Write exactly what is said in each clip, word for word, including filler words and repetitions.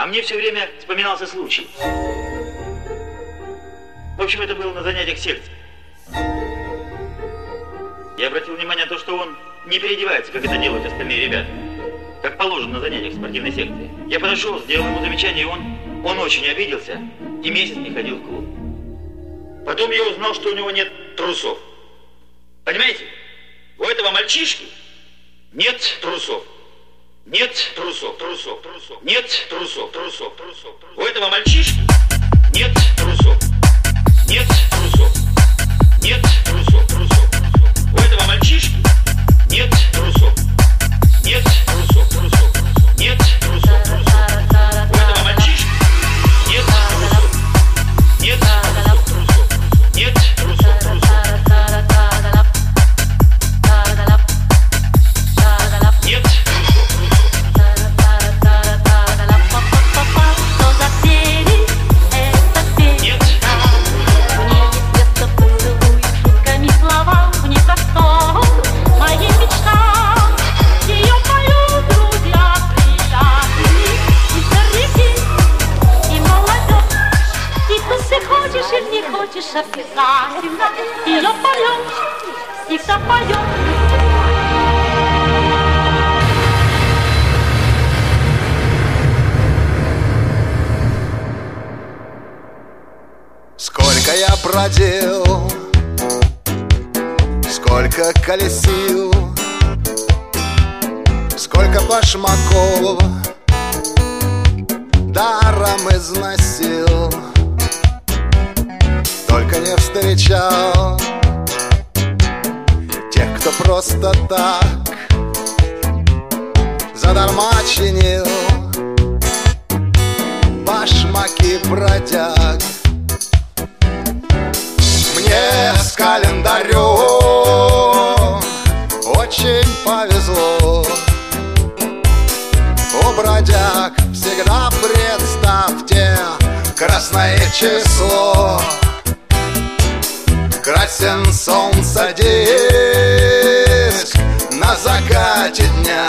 мне все время вспоминался случай. В общем, это было на занятиях секции. Я обратил внимание на то, что он не переодевается, как это делают остальные ребята. Как положено на занятиях спортивной секции. Я подошел, сделал ему замечание, и он, он очень обиделся и месяц не ходил в клуб. Потом я узнал, что у него нет трусов. Понимаете? У этого мальчишки нет трусов. Нет трусов, трусов, трусов. Нет трусов, трусов, трусов. У этого мальчишки нет трусов. Нет трусов. Нет трусов, трусов, трусов. У этого мальчишки нет трусов. Нет трусов, трусов, трусов. Нет трусов, трусов. У этого мальчишки нет трусов. Нет трусов, трусов. Нет трусов, трусов. Нет. Не хочешь обязательно, ее поешь, всегда поешь. Сколько я бродил, сколько колесил, сколько башмаков даром износил. Только не встречал тех, кто просто так задарма чинил башмаки бродяг. Мне с календарем очень повезло. У бродяг всегда, представьте, красное число. Красен солнца диск на закате дня.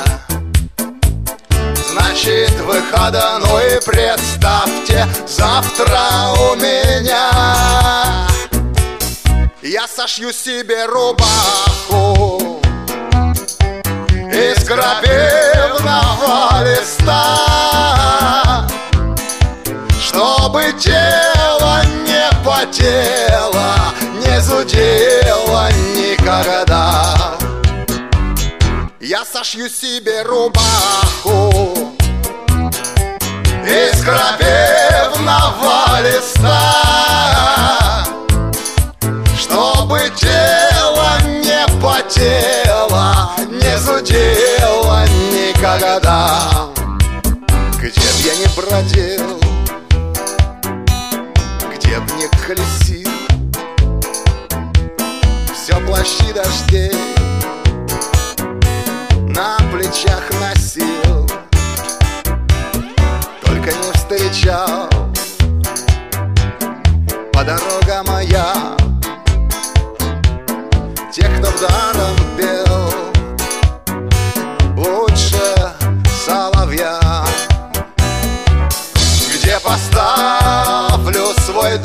Значит, выходной, представьте, завтра у меня. Я сошью себе рубаху из крапивного листа, чтобы тело не потело, не зудело никогда. Я сошью себе рубаху из крапивного листа, чтобы тело не потело, не зудело никогда. Где б я ни бродил, где б ни колесил, все плащи дождей на плечах носил. Только не встречал по дорогам моя тех, кто вдаром пел лучше соловья. Где поставлю свой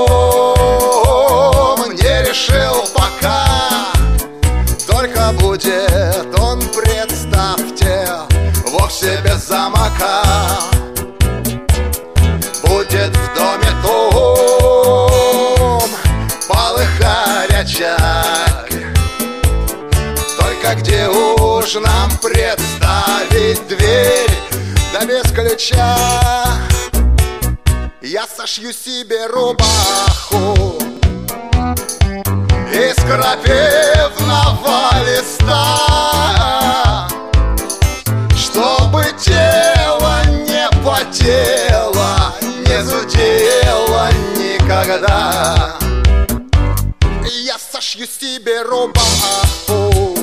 дом, не решил пока. Только будет он, представьте, вовсе без замка. Будет в доме том полыхать очаг. Только где уж нам представить дверь, да без ключа. Я сошью себе рубаху из крапивного листа, чтобы тело не потело, не зудело никогда. Я сошью себе рубаху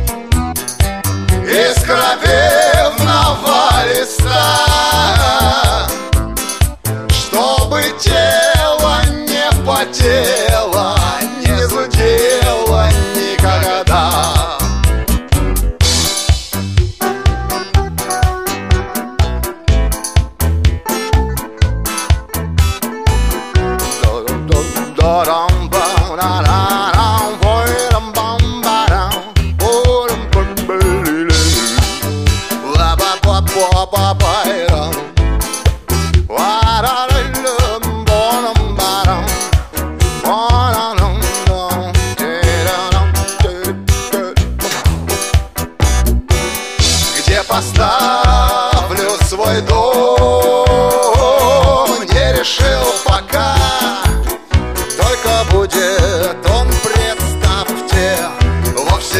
из крапивного листа, чтобы тело не потело, не зудело никогда.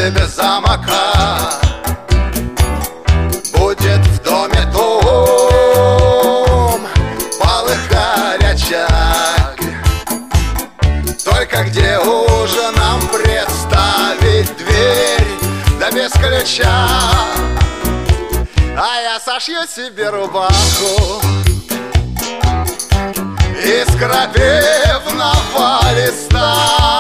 и без замка. Будет в доме дом, полыхать очаги. Только где ужином представить дверь, да без ключа. А я сошью себе рубаху из крапивного листа,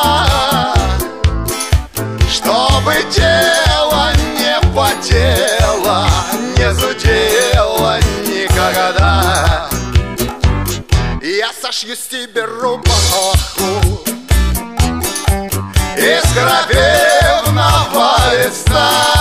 чтобы тело не потело, не зудело никогда. Я сошью себе рубаху из крапивного листа,